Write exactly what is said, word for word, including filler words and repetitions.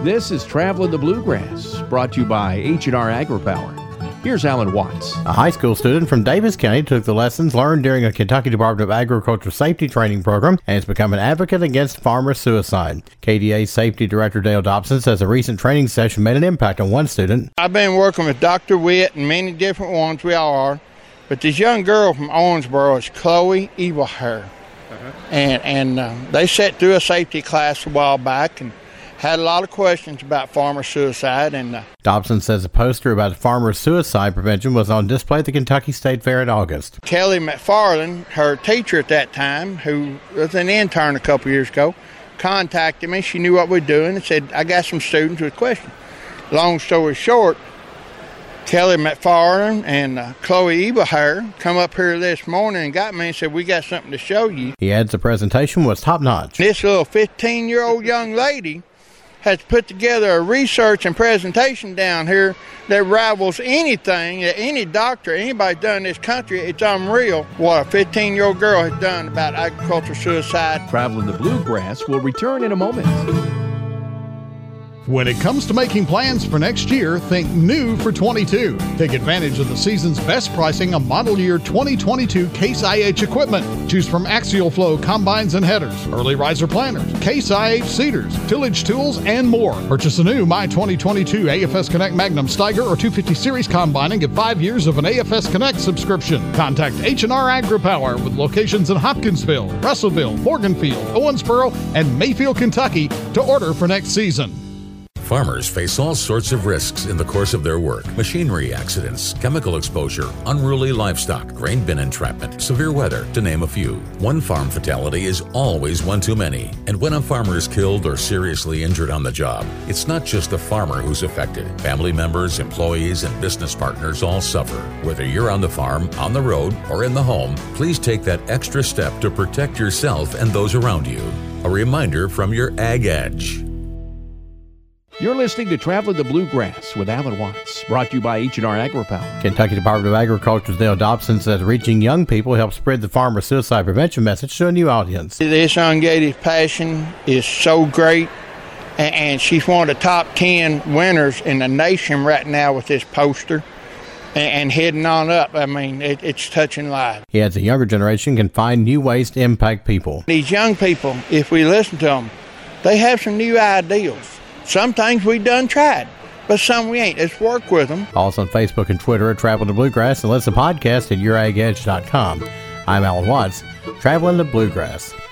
This is Traveling the Bluegrass, brought to you by H and R AgriPower. Here's Alan Watts. A high school student from Davis County took the lessons learned during a Kentucky Department of Agriculture safety training program and has become an advocate against farmer suicide. K D A Safety Director Dale Dobson says a recent training session made an impact on one student. I've been working with Doctor Witt and many different ones, we all are, but this young girl from Owensboro is Chloe Evilhair. Uh-huh. And, and uh, they sat through a safety class a while back and had a lot of questions about farmer suicide. And uh, Dobson says a poster about farmer suicide prevention was on display at the Kentucky State Fair in August. Kelly McFarland, her teacher at that time, who was an intern a couple years ago, contacted me. She knew what we were doing and said, I got some students with questions. Long story short, Kelly McFarland and uh, Chloe Evilhair come up here this morning and got me and said, we got something to show you. He adds the presentation was top-notch. This little fifteen-year-old young lady has put together a research and presentation down here that rivals anything that any doctor, anybody's done in this country. It's unreal what a fifteen-year-old girl has done about agricultural suicide. Traveling the Bluegrass will return in a moment. When it comes to making plans for next year, think new for twenty-two. Take advantage of the season's best pricing on model year twenty twenty-two Case I H equipment. Choose from Axial Flow combines and headers, early riser planters, Case I H seeders, tillage tools, and more. Purchase a new My twenty twenty-two A F S Connect Magnum Steiger or two fifty Series combine and get five years of an A F S Connect subscription. Contact H and R AgriPower with locations in Hopkinsville, Russellville, Morganfield, Owensboro, and Mayfield, Kentucky to order for next season. Farmers face all sorts of risks in the course of their work. Machinery accidents, chemical exposure, unruly livestock, grain bin entrapment, severe weather, to name a few. One farm fatality is always one too many. And when a farmer is killed or seriously injured on the job, it's not just the farmer who's affected. Family members, employees, and business partners all suffer. Whether you're on the farm, on the road, or in the home, please take that extra step to protect yourself and those around you. A reminder from your Ag Edge. You're listening to Traveling the Bluegrass with Alan Watts, brought to you by H and R AgriPower. Kentucky Department of Agriculture's Dale Dobson says reaching young people helps spread the farmer suicide prevention message to a new audience. This young lady's passion is so great, and she's one of the top ten winners in the nation right now with this poster. And heading on up, I mean, it, it's touching lives. He adds the younger generation can find new ways to impact people. These young people, if we listen to them, they have some new ideals. Some things we done tried, but some we ain't. Let's work with them. Also on Facebook and Twitter at Travel to Bluegrass and listen to podcast at your ag edge dot com. I'm Alan Watts, Traveling the Bluegrass.